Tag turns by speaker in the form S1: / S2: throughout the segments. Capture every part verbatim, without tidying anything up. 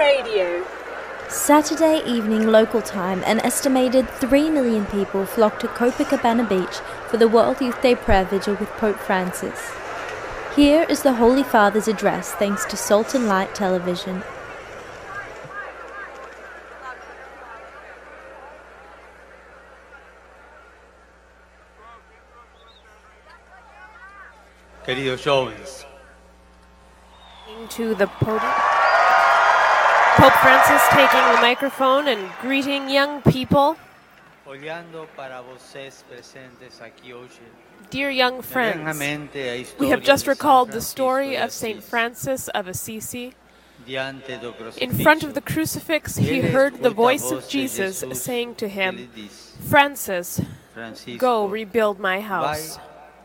S1: Radio.
S2: Saturday evening local time, an estimated three million people flocked to Copacabana Beach for the World Youth Day prayer vigil with Pope Francis. Here is the Holy Father's address thanks to Salt and Light Television.
S3: Queridos jóvenes.
S4: To the podium. Pope Francis taking the microphone and greeting young people. Dear young friends, we have just recalled the story of Saint Francis of Assisi. In front of the crucifix, he heard the voice of Jesus saying to him, "Francis, go rebuild my house."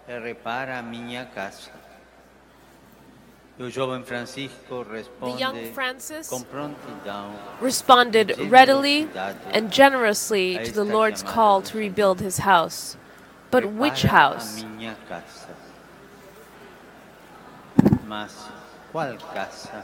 S4: The young Francis responded readily and generously to the Lord's call to rebuild his house. But which house?
S3: Mas qual casa?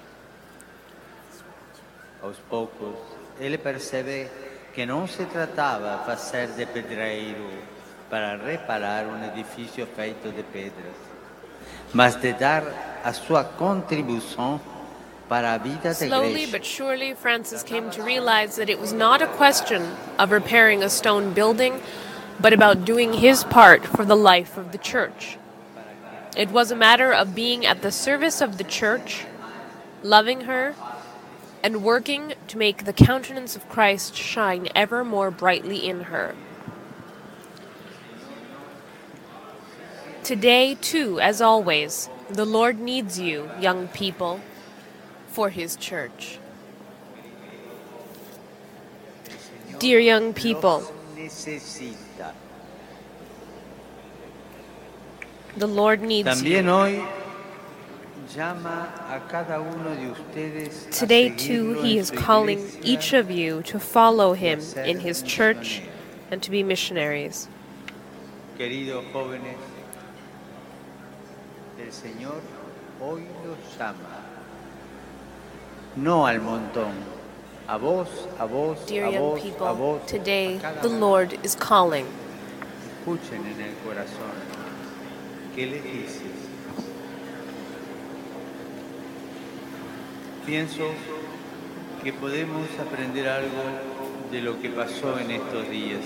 S3: Aos poucos, ele percebe que não se tratava de fazer de pedreiro para reparar um edifício feito de pedras, mas de dar a sua contribuição para a vida da igreja.
S4: Slowly but surely, Francis came to realize that it was not a question of repairing a stone building, but about doing his part for the life of the church. It was a matter of being at the service of the church, loving her, and working to make the countenance of Christ shine ever more brightly in her. Today, too, as always, the Lord needs you, young people, for His church. Dear young people, the Lord needs you. Today, too, He is calling each of you to follow Him in His church and to be missionaries.
S3: Queridos jóvenes, el Señor hoy los llama, no al montón, a vos, a vos,
S4: Dear
S3: a
S4: young
S3: vos,
S4: people,
S3: a vos,
S4: today
S3: a cada
S4: the
S3: uno.
S4: Lord is calling.
S3: Escuchen en el corazón, ¿qué les dices? Pienso que podemos aprender algo de lo que pasó en estos días.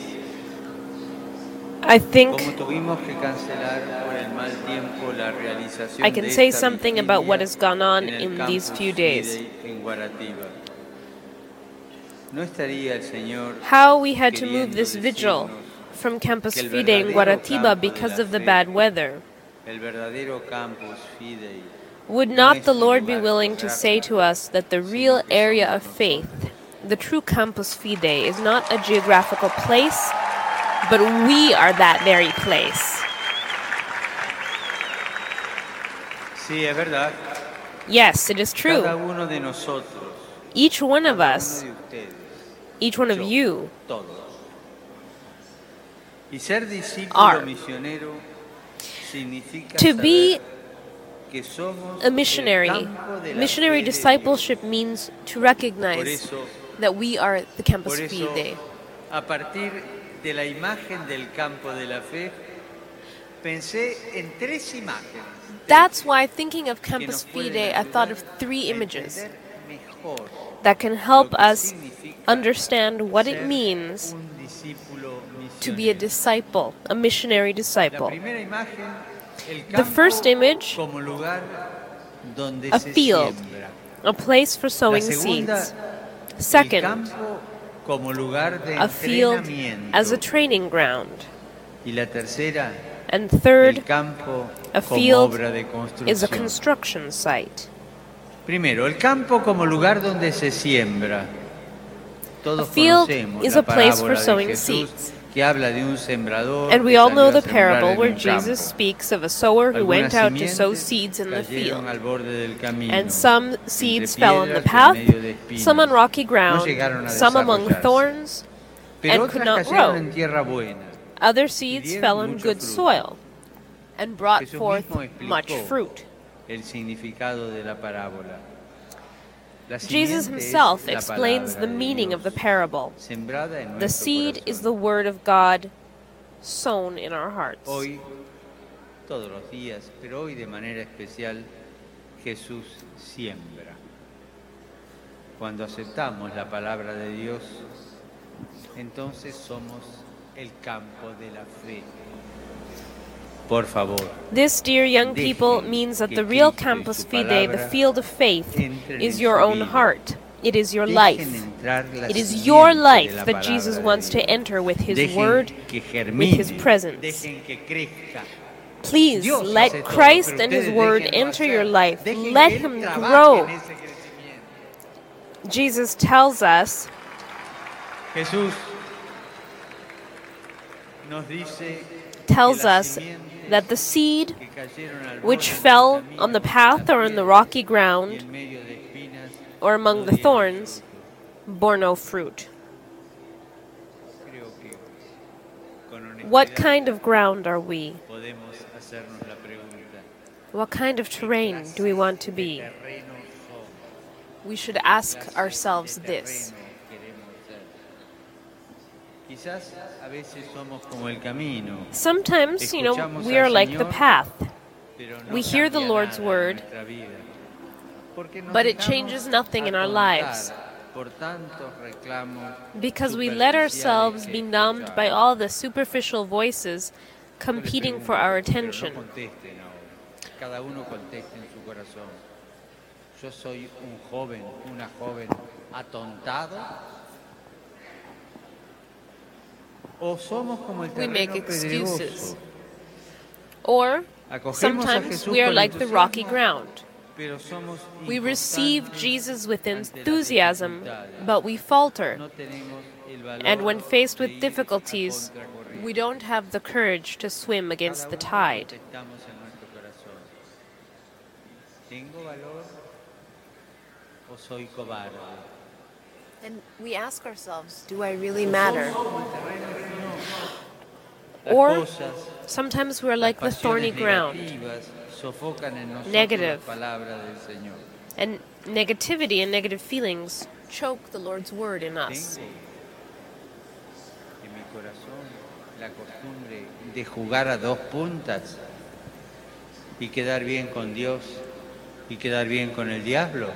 S4: I think
S3: Como tuvimos que cancelar por el mal tiempo la realización
S4: I can
S3: de
S4: say
S3: esta
S4: something about what
S3: vigilia
S4: has gone on
S3: en el
S4: in these
S3: campus
S4: few days.
S3: Fidei en Guaratiba. ¿No estaría el Señor
S4: How we had to move
S3: queriendo
S4: this vigil
S3: decirnos
S4: from Campus
S3: que el
S4: Fide in
S3: verdadero
S4: Guaratiba
S3: campo de
S4: because
S3: la
S4: of the
S3: fe,
S4: bad weather?
S3: el verdadero campus Fidei,
S4: Would
S3: no
S4: not
S3: es
S4: the
S3: un
S4: Lord be
S3: lugar
S4: willing to say to us that the real area of faith, the true Campus Fide, is not a geographical place, but we are that very place?
S3: Sí, es verdad.
S4: Yes, it is
S3: Cada
S4: true.
S3: uno de nosotros,
S4: Each one of
S3: cada
S4: us,
S3: uno de ustedes,
S4: each one of
S3: yo,
S4: you,
S3: todos. Y ser discípulo
S4: are.
S3: misionero significa
S4: To be
S3: saber que somos
S4: a missionary,
S3: el campo de la
S4: missionary
S3: fe de
S4: discipleship means to
S3: Por
S4: recognize
S3: eso,
S4: that we are the Campus
S3: por eso,
S4: Fide.
S3: a partir de la imagen del campo de la fe, pensé en tres imágenes.
S4: That's why, thinking of
S3: que
S4: Campus
S3: nos pueden
S4: Fide, I thought of
S3: ayudar
S4: three
S3: a
S4: images
S3: entender mejor
S4: that can help
S3: lo que
S4: us
S3: significa
S4: understand what it
S3: ser
S4: means
S3: un discípulo
S4: to be a
S3: misionero.
S4: disciple, a missionary
S3: La
S4: disciple.
S3: primera imagen, el
S4: The
S3: campo
S4: first image,
S3: como lugar donde
S4: a
S3: se
S4: field,
S3: siembra.
S4: a place for
S3: La
S4: sowing
S3: segunda,
S4: seeds.
S3: el
S4: Second,
S3: campo como lugar de
S4: a field
S3: entrenamiento.
S4: as a training ground.
S3: Y la tercera,
S4: And
S3: el
S4: third,
S3: campo
S4: a
S3: como
S4: field
S3: obra de
S4: is a
S3: construcción.
S4: construction site.
S3: Primero, el campo como lugar donde se siembra.
S4: A
S3: Todos
S4: field
S3: conocemos
S4: is
S3: la
S4: a place for
S3: parábola de
S4: sowing
S3: Jesús
S4: seeds.
S3: que habla de un sembrador
S4: And we
S3: que
S4: all know
S3: salió a
S4: the
S3: sembrar
S4: parable
S3: en
S4: where
S3: un
S4: Jesus
S3: campo.
S4: speaks of a sower who went
S3: Algunas
S4: out to sow
S3: simientes
S4: seeds in the
S3: cayeron
S4: field.
S3: al borde del camino,
S4: And some
S3: entre
S4: seeds fell on the
S3: piedras y en
S4: path,
S3: medio de espinas.
S4: some on rocky
S3: No
S4: ground,
S3: llegaron a
S4: some among
S3: desarrollarse.
S4: thorns,
S3: Pero
S4: and could
S3: otras
S4: not
S3: cayeron
S4: grow.
S3: en tierra buena.
S4: Other seeds
S3: dieron
S4: fell on
S3: mucho
S4: good
S3: fruto.
S4: soil and brought
S3: Jesús
S4: forth
S3: mismo explicó
S4: much fruit.
S3: el significado de la parábola.
S4: Jesus himself explains the meaning of the parable. The seed is the word of God sown in our hearts.
S3: Hoy, todos los días, pero hoy de manera especial, Jesús siembra. Cuando aceptamos la palabra de Dios, entonces somos el campo de la fe. Por favor.
S4: This, dear young people, means that the real campus fide, the field of faith, is your own heart. It is your life. It is your life that Jesus wants to enter with His Word, with His presence. Please let Christ and His Word enter your life. Let Him grow. Jesus tells us, tells us that the seed which fell on the path or in the rocky ground or among the thorns bore no fruit. What kind of ground are we? What kind of terrain do we want to be? We should ask ourselves this. Sometimes, you know, we are like the path. We hear the Lord's word, but it changes nothing in our lives. Because we let ourselves be numbed by all the superficial voices competing for our attention.
S3: Yo soy un joven, una joven atontado. O somos como el
S4: We make
S3: terreno
S4: excuses.
S3: pedregoso.
S4: Or
S3: Acogemos a
S4: sometimes
S3: Jesús
S4: we are
S3: con
S4: like the rocky
S3: entusiasmo,
S4: ground.
S3: pero somos
S4: We receive
S3: inconstantes
S4: Jesus with
S3: ante las
S4: enthusiasm,
S3: dificultades.
S4: but we falter.
S3: No tenemos el valor
S4: And when faced
S3: de
S4: with
S3: ir a
S4: difficulties,
S3: contracorriente.
S4: we don't have the courage to swim against the
S3: Cada uno
S4: tide.
S3: contestamos en nuestro corazón. ¿Tengo valor o soy cobarde?
S4: And we ask ourselves, do I really matter?
S3: Las
S4: Or
S3: cosas,
S4: sometimes we're like the
S3: las
S4: thorny
S3: pasiones
S4: ground,
S3: negativas sofocan en nosotros
S4: Negative.
S3: las palabras del Señor.
S4: and negativity and negative feelings choke the Lord's word in us.
S3: Tengo en mi corazón la costumbre de jugar a dos puntas y quedar bien con Dios y quedar bien con el diablo.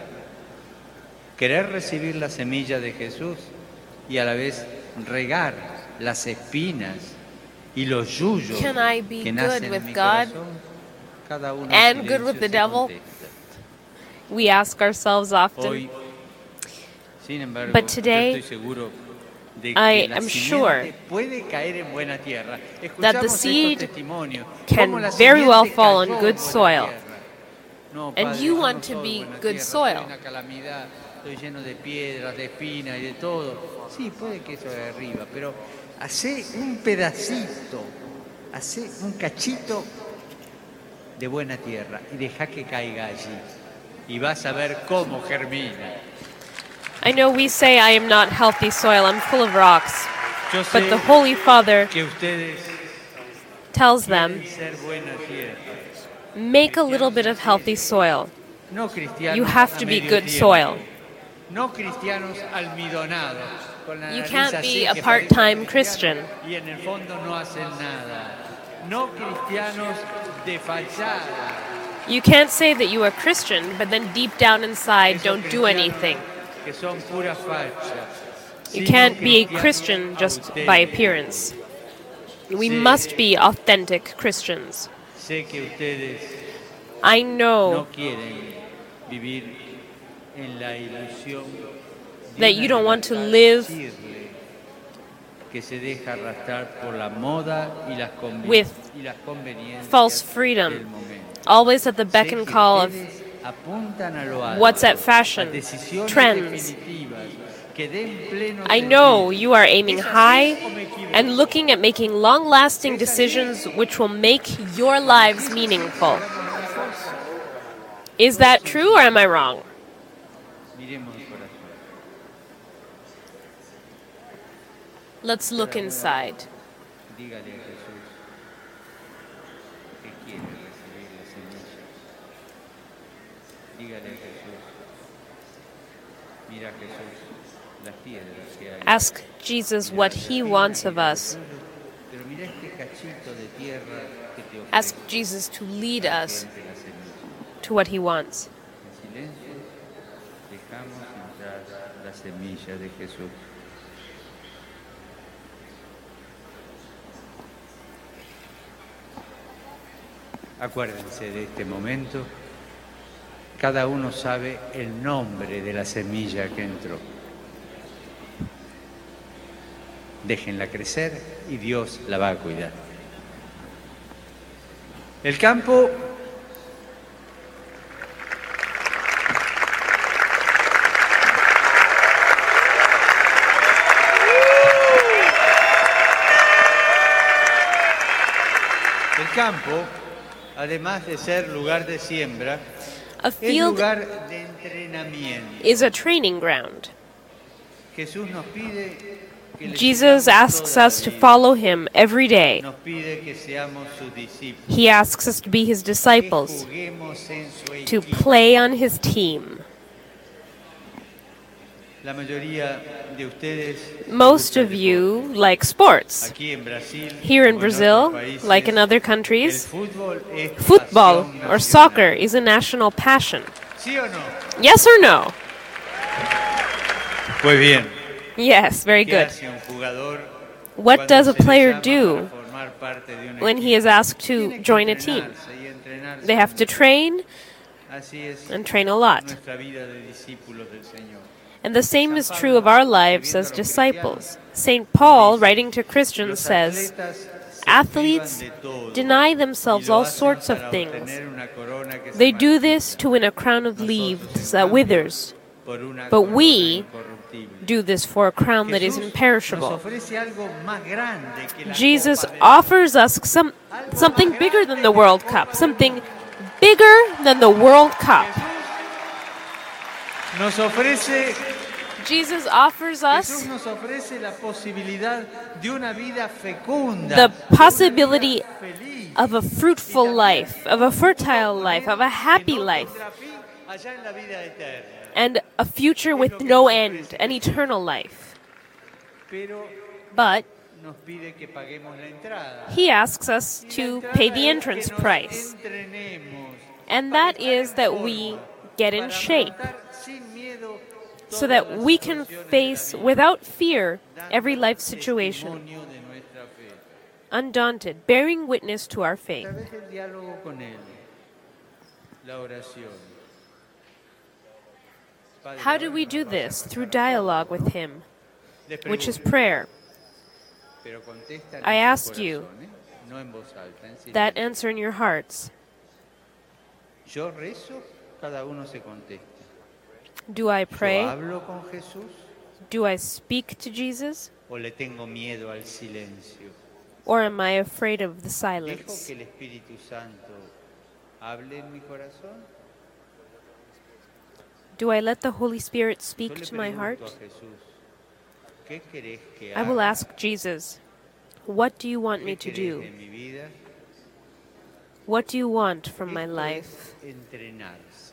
S3: Querer recibir la semilla de Jesús y a la vez regar las espinas y los yuyos
S4: Can I be
S3: que
S4: good
S3: nacen
S4: with
S3: en mi
S4: God
S3: corazón. Cada uno
S4: and
S3: en
S4: good with
S3: silencio
S4: the
S3: se
S4: devil?
S3: contesta.
S4: We ask ourselves often.
S3: Hoy, sin embargo,
S4: But today,
S3: yo estoy seguro de
S4: I
S3: que la
S4: am
S3: simiente
S4: sure
S3: puede caer en buena tierra.
S4: that the
S3: Escuchamos estos
S4: seed
S3: testimonios,
S4: can
S3: cómo la
S4: very well
S3: simiente
S4: fall on
S3: cayó en
S4: good
S3: buena
S4: soil.
S3: tierra. No,
S4: And
S3: Padre,
S4: you
S3: yo
S4: want
S3: no
S4: to
S3: soy
S4: be
S3: buena
S4: good
S3: tierra,
S4: soil.
S3: soy una calamidad, estoy lleno de piedras, de espinas y de todo. Sí, puede que eso de arriba, pero hacé un pedacito, hacé un cachito de buena tierra y deja que caiga allí. Y vas a ver cómo germina.
S4: I know we say I am not healthy soil, I'm full of rocks.
S3: Yo
S4: But
S3: sé
S4: the Holy Father
S3: que ustedes
S4: tells them,
S3: quieren ser buena tierra.
S4: make a little bit of healthy soil.
S3: No cristianos
S4: You have
S3: a
S4: to be
S3: medio
S4: good
S3: tiempo.
S4: soil.
S3: No cristianos almidonados. Con la
S4: You
S3: nariz
S4: can't
S3: así
S4: be a
S3: que
S4: part-time
S3: parecen
S4: Christian.
S3: cristianos Y en el fondo no hacen nada. No cristianos de fachada.
S4: You can't say that you are Christian, but then deep down inside
S3: Esos
S4: don't do
S3: cristianos
S4: anything.
S3: Que son pura facha.
S4: You
S3: Sino
S4: can't be a
S3: cristianos
S4: Christian just by
S3: auténticos.
S4: appearance. We
S3: Sí.
S4: must be authentic Christians.
S3: Sé que ustedes
S4: I
S3: no
S4: know
S3: quieren vivir en la ilusión de
S4: that
S3: una
S4: you don't want to
S3: libertad
S4: live
S3: sirle, que se deja arrastrar por la moda y las, convi-
S4: with
S3: y las conveniencias
S4: false
S3: del
S4: freedom,
S3: momento.
S4: always at the beck
S3: Sé
S4: and
S3: que
S4: call of
S3: ustedes apuntan a lo alto,
S4: what's at fashion,
S3: a decisiones
S4: trends.
S3: definitivas que den pleno
S4: I know
S3: sentido.
S4: you are aiming
S3: ¿Es así
S4: high
S3: o me equivoco?
S4: and looking at making long-lasting decisions which will make your lives meaningful. Is that true or am I wrong?
S3: Miremos el corazón.
S4: Let's look inside.
S3: Dígale a Jesús que quiere recibir la semilla. Dígale a Jesús
S4: Ask Jesus what he wants of us. Ask Jesus to lead us to what he wants.
S3: Acuérdense de este momento. Cada uno sabe el nombre de la semilla que entró. Déjenla crecer y Dios la va a cuidar. El campo El campo, además de ser lugar de siembra,
S4: A
S3: es
S4: field
S3: lugar de entrenamiento.
S4: is a training ground.
S3: Jesús nos pide que le
S4: Jesus
S3: sigamos
S4: asks
S3: toda la
S4: us to
S3: vida.
S4: follow him every day.
S3: Nos pide que seamos sus discípulos,
S4: He asks us to be his
S3: que
S4: disciples,
S3: juguemos en su
S4: to
S3: equipo.
S4: play on his team.
S3: La mayoría de ustedes
S4: Most
S3: les
S4: of
S3: gusta el
S4: you
S3: deporte.
S4: like sports.
S3: Aquí en Brasil,
S4: Here in
S3: como en
S4: Brazil,
S3: otros países,
S4: like in other
S3: el
S4: countries,
S3: fútbol es
S4: football
S3: pasión
S4: or
S3: nacional.
S4: soccer is a national passion.
S3: ¿Sí o no?
S4: Yes or no?
S3: Pues bien.
S4: Yes, very
S3: ¿Qué
S4: good.
S3: hace un jugador
S4: What
S3: cuando
S4: does a
S3: se le
S4: player
S3: llama
S4: do
S3: para formar parte de un
S4: when he
S3: equipo?
S4: is asked to
S3: Tiene que
S4: join a team?
S3: entrenarse y entrenarse
S4: They have to
S3: mucho.
S4: train
S3: Así es
S4: and train a lot.
S3: nuestra vida de discípulos del Señor.
S4: And the same is true of our lives as disciples. Saint Paul, writing to Christians,
S3: Los
S4: says,
S3: atletas se
S4: athletes
S3: privan de todo
S4: deny
S3: y
S4: themselves
S3: lo
S4: all
S3: hacen
S4: sorts of
S3: para
S4: things.
S3: obtener una corona que se
S4: They do
S3: marchita
S4: this to win a crown of leaves that withers.
S3: por una
S4: But
S3: corona
S4: we
S3: incorruptible.
S4: do this for a crown that is
S3: Jesús
S4: imperishable.
S3: nos ofrece algo más grande que la
S4: Jesus
S3: Copa del-
S4: offers us some, something bigger than the World Cup, something bigger than the World Cup.
S3: Nos ofrece
S4: Jesus offers
S3: Jesús
S4: us
S3: nos ofrece la posibilidad de una vida fecunda,
S4: the
S3: de una
S4: possibility
S3: vida feliz,
S4: of a fruitful life, of a fertile life, of a happy
S3: que no
S4: life,
S3: tendrá fin allá en la vida eterna.
S4: and a future with no end, an eternal life.
S3: Pero
S4: But
S3: nos pide que paguemos la entrada.
S4: he asks us
S3: Y la
S4: to
S3: entrada
S4: pay the
S3: es
S4: entrance
S3: que nos
S4: price,
S3: entrenemos
S4: and
S3: para
S4: that
S3: estar
S4: is
S3: en
S4: that
S3: forma,
S4: we get in
S3: para
S4: shape,
S3: afrontar sin miedo
S4: so
S3: todas
S4: that
S3: las
S4: we can
S3: situaciones de la
S4: face
S3: vida,
S4: without fear
S3: dando
S4: every life situation,
S3: testimonio de nuestra fe.
S4: undaunted, bearing witness to our
S3: A
S4: faith.
S3: través del diálogo con Él, la oración. Padre,
S4: How do we do this? Through dialogue with him,
S3: les
S4: which is
S3: pregunto,
S4: prayer.
S3: pero contestan
S4: I
S3: en su
S4: ask you
S3: corazón, ¿eh? No en voz alta, en silencio.
S4: That answer in your hearts.
S3: Yo rezo, cada uno se contesta.
S4: Do I
S3: ¿Yo
S4: pray?
S3: hablo con Jesús
S4: Do I speak to Jesus?
S3: o le tengo miedo al silencio?
S4: Or am I afraid of the
S3: ¿Dejo
S4: silence?
S3: que el Espíritu Santo hable en mi corazón?
S4: Do I let the Holy Spirit
S3: Yo
S4: speak
S3: le
S4: to my heart?
S3: pregunto a Jesús, ¿qué querés que
S4: I will
S3: haga?
S4: ask Jesus, what do you want me
S3: ¿Qué
S4: to
S3: querés
S4: do?
S3: de mi vida?
S4: What do you want from my
S3: Esto
S4: life?
S3: es entrenarse.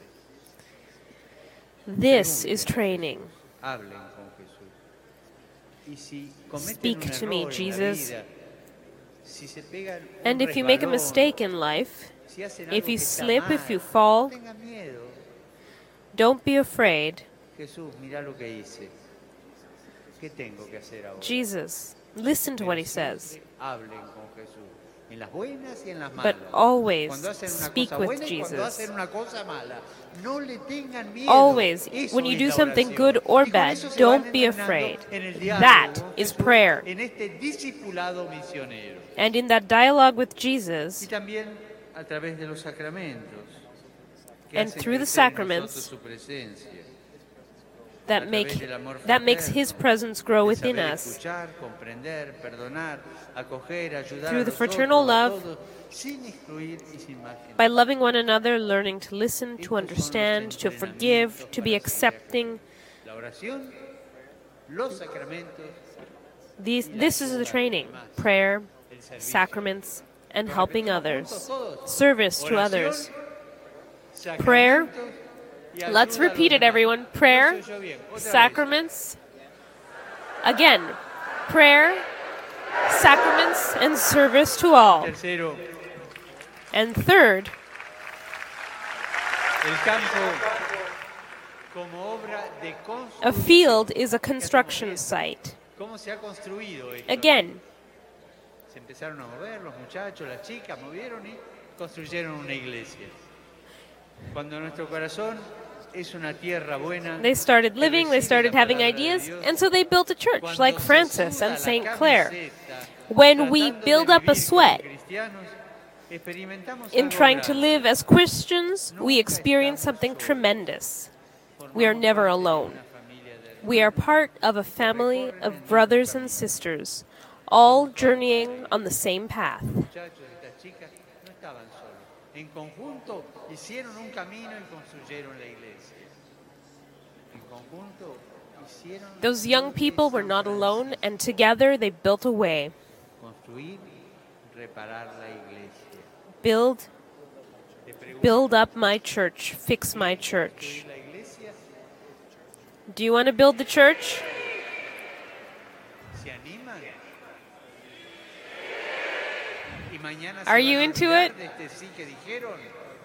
S4: This is training.
S3: Hablen con Jesús. Y si cometen
S4: Speak
S3: un
S4: to me,
S3: error en la
S4: Jesus.
S3: vida, si se pegan un
S4: And if you make a
S3: resbalón,
S4: mistake in life,
S3: si hacen
S4: if
S3: algo
S4: you
S3: que está
S4: slip,
S3: mal,
S4: if you fall,
S3: no tengan miedo.
S4: don't be afraid.
S3: Jesús, mira lo que hice. ¿Qué tengo que hacer ahora?
S4: Jesus, listen to what he
S3: Pero
S4: says.
S3: siempre hablen con Jesús. En las buenas y en las malas.
S4: But always
S3: Cuando hacen una
S4: speak
S3: cosa
S4: with
S3: buena y cuando
S4: Jesus.
S3: hacen una cosa mala. No le tengan miedo.
S4: Always,
S3: Eso
S4: when you
S3: es
S4: do
S3: la
S4: something
S3: oración.
S4: good or
S3: Y con
S4: bad,
S3: eso se
S4: don't
S3: van
S4: be
S3: entrenando
S4: afraid.
S3: en el diálogo
S4: That
S3: con
S4: is
S3: Jesús,
S4: prayer.
S3: En este discipulado misionero.
S4: And in that dialogue with
S3: Y
S4: Jesus,
S3: también a través de los sacramentos. Que
S4: And
S3: hacen
S4: through the
S3: crecer en
S4: sacraments,
S3: nosotros su presencia.
S4: that make that makes his presence grow
S3: El
S4: within
S3: saber
S4: us.
S3: escuchar, comprender, perdonar, acoger, ayudar
S4: Through
S3: a
S4: the
S3: los
S4: fraternal
S3: otros, a
S4: love,
S3: todos, sin excluir y sin marginar.
S4: By loving one another, learning to listen, to
S3: Estos son los
S4: understand, to forgive,
S3: entrenamientos
S4: to be
S3: para
S4: accepting.
S3: La oración, los sacramentos,
S4: These, this is the training: prayer, sacraments, and helping others, service to others, prayer, Let's repeat it, everyone. Prayer, sacraments. Again, prayer, sacraments, and service to all.
S3: Tercero,
S4: And third,
S3: el campo como obra de
S4: a
S3: construcción.
S4: field is a construction site.
S3: ¿Cómo se ha construido esto?
S4: Again,
S3: Se empezaron a mover los muchachos, las chicas, movieron y construyeron una iglesia. Cuando nuestro corazón es una tierra buena,
S4: they started living, they started having ideas, and so they built a church like Francis and Saint Clare. When we build up a sweat in trying to live as Christians, we experience something tremendous. We are never alone. We are part of a family of brothers and sisters, all journeying on the same path.
S3: En conjunto hicieron un camino y construyeron la iglesia. En conjunto hicieron
S4: Those young people were not alone, and together they built a way.
S3: construir, reparar la iglesia.
S4: Build, build up my church, fix my church.
S3: La iglesia
S4: Do you want to build the church?
S3: se animan. Y mañana
S4: Are
S3: se
S4: you
S3: van a
S4: into
S3: olvidar
S4: it?
S3: de este sí que dijeron.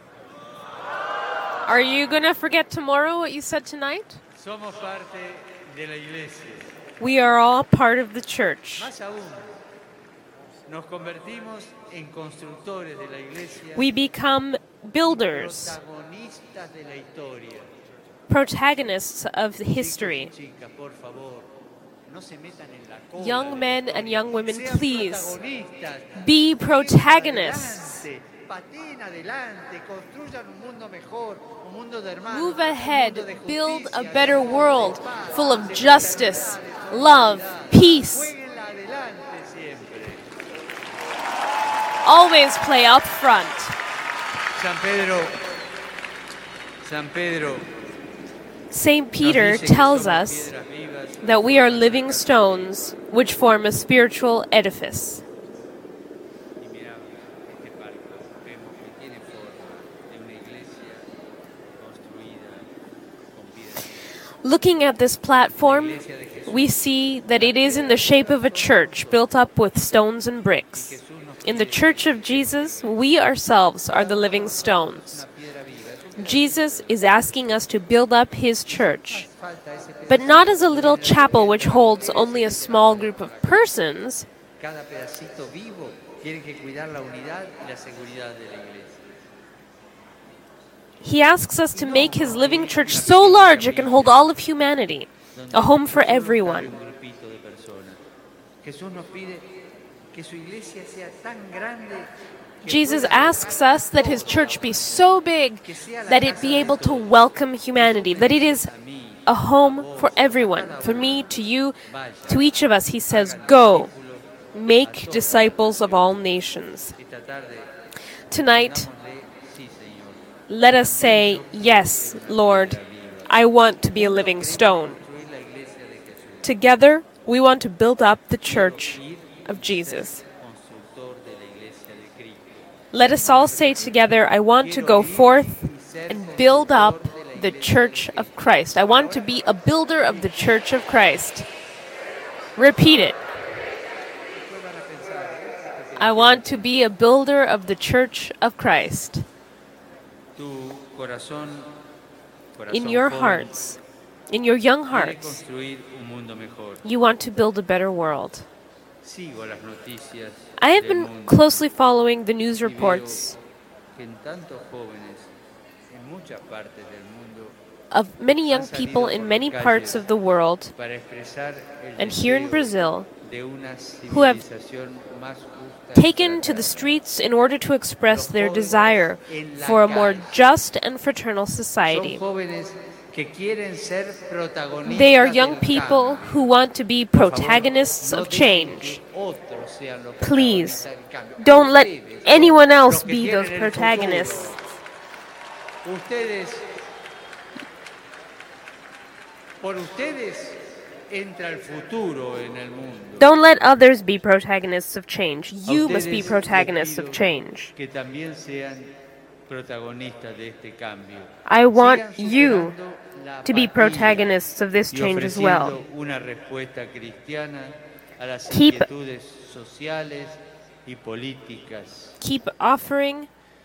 S4: Are you going to forget tomorrow what you said tonight?
S3: Somos parte de la iglesia.
S4: We are all part of the church.
S3: Más aún, nos convertimos en constructores de la iglesia,
S4: We become builders,
S3: protagonistas de la historia.
S4: protagonists of history.
S3: Chicas, por favor, no se metan en la cola
S4: Young
S3: de
S4: men
S3: la
S4: and
S3: historia.
S4: young women,
S3: Sean
S4: please
S3: protagonistas.
S4: be protagonists.
S3: Adelante, pateen adelante, construyan un mundo mejor, un mundo de hermanos,
S4: Move
S3: un
S4: ahead,
S3: mundo de
S4: build
S3: justicia,
S4: a
S3: de
S4: better
S3: amor,
S4: world
S3: de paz,
S4: full of
S3: de
S4: justice,
S3: fraternidad, de
S4: love,
S3: solidaridad.
S4: peace.
S3: Jueguenla adelante siempre.
S4: Always play up front.
S3: San Pedro, San Pedro
S4: Saint
S3: nos
S4: Peter
S3: dice que
S4: tells
S3: somos
S4: us
S3: piedras vivas.
S4: that we are living stones which form a spiritual edifice.
S3: Y mira, este palco vemos que tiene forma de una iglesia construida con piedras vivas.
S4: Looking at this platform, we see that it is in the shape of a church built up with stones and bricks. In the Church of Jesus, we ourselves are the living stones.
S3: Una piedra viva.
S4: Jesus is asking us to build up his church,
S3: Falta ese pedacito.
S4: but not as a little chapel which holds only a small group of persons.
S3: Cada pedacito vivo tiene que cuidar la unidad y la seguridad de la iglesia.
S4: He asks us to make his living church so large it can hold all of humanity, a home for everyone.
S3: Un grupito de personas. Jesús nos pide que su iglesia sea tan grande que
S4: Jesus
S3: pueda
S4: asks us that his church be so big that it be able to welcome humanity, that it is a home for everyone, for me, to you, to each of us. He says, "Go, make disciples of all nations."
S3: esta tarde
S4: Tonight,
S3: digámosle, sí, Señor,
S4: let us say, "Yes, Lord, I want to be a living stone."
S3: construir la iglesia de Jesús.
S4: Together, we want to build up the church of Jesus.
S3: Constructor de la iglesia de Cristo.
S4: Let us all say together, "I want to go forth and build up the church of Christ." I want to be a builder of the church of Christ. Repeat it. I want to be a builder of the church of Christ.
S3: Tu corazón, corazón
S4: In your
S3: joven,
S4: hearts, in your young
S3: quiere
S4: hearts,
S3: construir un mundo mejor.
S4: you want to build a better world.
S3: Sigo las noticias
S4: I have
S3: del
S4: been
S3: mundo
S4: closely following the news
S3: y veo
S4: reports
S3: que en tantos jóvenes en muchas partes del mundo
S4: of many young people in many parts of the world,
S3: para expresar el
S4: and here in
S3: deseo
S4: Brazil,
S3: de una
S4: who have
S3: civilización más justa y
S4: taken to the
S3: fraterna.
S4: streets in order to express their desire for a more just and fraternal
S3: Son
S4: society.
S3: jóvenes que quieren ser protagonistas
S4: They are
S3: del
S4: young people
S3: cambio.
S4: who want to be
S3: Por favor,
S4: protagonists
S3: no
S4: of
S3: dejen
S4: change.
S3: que otros sean los
S4: Please,
S3: protagonistas del cambio.
S4: don't let
S3: Ustedes,
S4: anyone
S3: los
S4: else
S3: que
S4: be
S3: tienen
S4: those
S3: el
S4: protagonists.
S3: futuro. Ustedes, por ustedes entra el futuro en el mundo.
S4: Don't let others be protagonists of change.
S3: A
S4: You must be
S3: ustedes
S4: protagonists
S3: les
S4: of
S3: pido
S4: change.
S3: Que también sean protagonistas de este cambio.
S4: I want
S3: Sigan
S4: you
S3: superando la
S4: to be
S3: apatía
S4: protagonists of this
S3: y
S4: change as well.
S3: ofreciendo una respuesta cristiana a las
S4: Keep-
S3: inquietudes sociales y políticas
S4: Keep offering.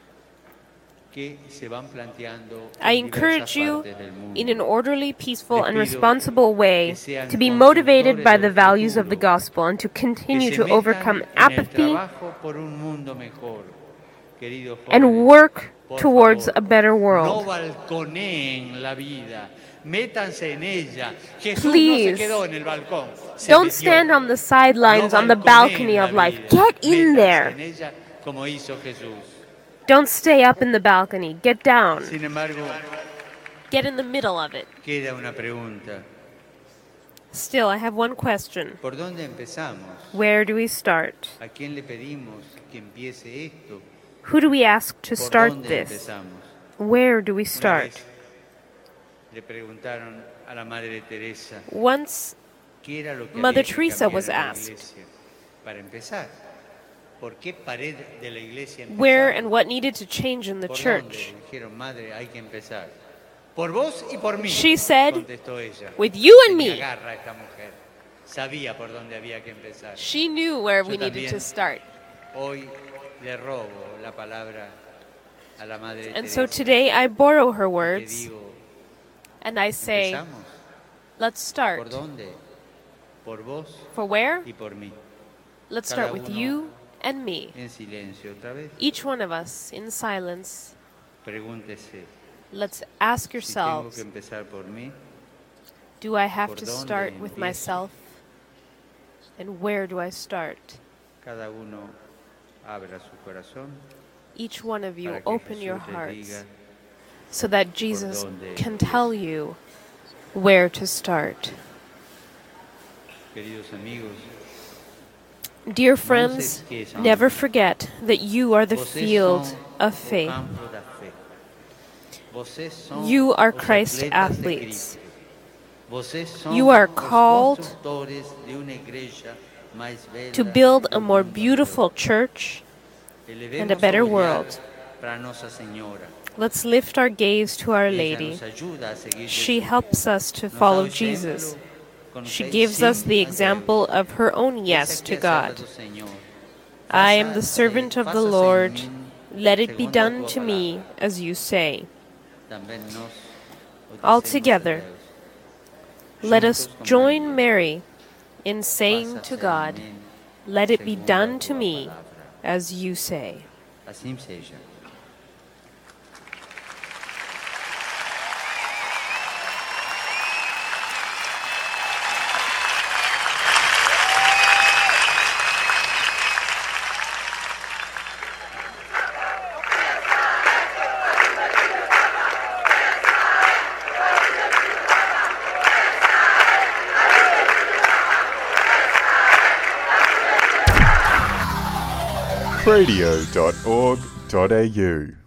S3: que se van planteando
S4: I
S3: en
S4: encourage
S3: diversas
S4: you
S3: partes del mundo.
S4: in an orderly, peaceful, and
S3: Les pido
S4: responsible way
S3: que sean
S4: to be motivated
S3: constructores
S4: by
S3: del
S4: the values of the
S3: futuro,
S4: gospel and to
S3: que
S4: continue
S3: se
S4: to
S3: metan
S4: overcome
S3: en el
S4: apathy
S3: trabajo por un mundo mejor. Queridos
S4: and
S3: jóvenes,
S4: work
S3: por
S4: towards
S3: favor,
S4: a better
S3: no
S4: world.
S3: balconeen la vida, métanse en ella. Jesús
S4: Please,
S3: no se quedó en el balcón, se
S4: Don't
S3: metió.
S4: stand on the sidelines,
S3: No
S4: on the
S3: balconeen
S4: balcony
S3: la
S4: of life.
S3: vida,
S4: Get in
S3: métanse
S4: there.
S3: en ella como hizo Jesús.
S4: Don't stay up in the balcony. Get down.
S3: Sin embargo,
S4: Get in the middle of it.
S3: queda una pregunta.
S4: Still, I have one question.
S3: ¿Por dónde empezamos?
S4: Where do we start?
S3: ¿A quién le pedimos que empiece esto?
S4: Who do we ask to
S3: ¿Por
S4: start
S3: dónde
S4: this?
S3: empezamos?
S4: Where do we
S3: Una
S4: start?
S3: vez le preguntaron a la Madre Teresa
S4: Once
S3: qué era lo que
S4: Mother
S3: había que
S4: Teresa
S3: cambiar
S4: was
S3: en la
S4: asked.
S3: iglesia. Para empezar, ¿por qué pared de la iglesia empezar?
S4: where and what needed to change in the
S3: ¿Por
S4: church.
S3: dónde? Dijeron, Madre, hay que empezar. Por vos y por mí,
S4: She said,
S3: contestó ella.
S4: With you and
S3: Tenía
S4: me.
S3: garra esta mujer. Sabía por dónde había que empezar.
S4: She knew where
S3: Yo
S4: we needed
S3: también
S4: to start.
S3: Hoy le robo la palabra a la Madre
S4: And
S3: Teresa.
S4: so today I borrow her
S3: Que
S4: words
S3: digo,
S4: and I say,
S3: empezamos.
S4: let's
S3: ¿Por
S4: start.
S3: dónde? Por vos
S4: For where?
S3: y por mí.
S4: Let's
S3: Cada
S4: start with
S3: uno
S4: you and me.
S3: En silencio otra vez.
S4: Each one of us in silence.
S3: Pregúntese,
S4: Let's ask
S3: si tengo
S4: yourselves,
S3: que empezar por mí,
S4: do I have
S3: ¿por
S4: to
S3: dónde
S4: start with
S3: empiezo?
S4: myself? And where do I start?
S3: cada uno abra su corazón
S4: Each one of you
S3: para que
S4: open
S3: Jesús
S4: your
S3: les
S4: hearts
S3: diga
S4: so that Jesus
S3: dónde
S4: can
S3: empiezo.
S4: tell you where to start.
S3: queridos amigos,
S4: Dear friends, never forget that you are the
S3: vocês
S4: field
S3: são
S4: of
S3: o
S4: faith.
S3: campo da fé. Vocês são
S4: You are
S3: os
S4: Christ's
S3: atletas de
S4: athletes.
S3: Cristo. Vocês são
S4: You are
S3: os
S4: called
S3: construtores de uma igreja mais bela
S4: To build a
S3: do
S4: more
S3: mundo.
S4: beautiful church
S3: Elevemos
S4: and a better
S3: o olhar
S4: world.
S3: para Nossa Senhora.
S4: Let's lift our gaze to Our
S3: Ella
S4: Lady.
S3: nos ayuda a seguir
S4: She
S3: Jesús.
S4: helps us to
S3: Nos da
S4: follow
S3: o
S4: Jesus.
S3: ejemplo con
S4: She
S3: fe
S4: gives us
S3: sin
S4: the
S3: adeus.
S4: example of her own yes
S3: Esa
S4: to
S3: que es la
S4: God.
S3: do Señor.
S4: I am the
S3: Faça-
S4: servant of the
S3: faça-se em
S4: Lord.
S3: mim
S4: Let it be
S3: segundo a
S4: done
S3: tua
S4: to me
S3: palavra.
S4: as you say.
S3: Também nós o
S4: All
S3: dizemos a
S4: together,
S3: Deus.
S4: Let us
S3: Juntos como
S4: join
S3: Maria.
S4: Mary in saying
S3: Faça-se
S4: to
S3: em
S4: God,
S3: mim
S4: let it be
S3: segundo a
S4: done to
S3: tua
S4: me
S3: palavra.
S4: as you say.
S3: Assim seja.
S1: radio dot org dot a u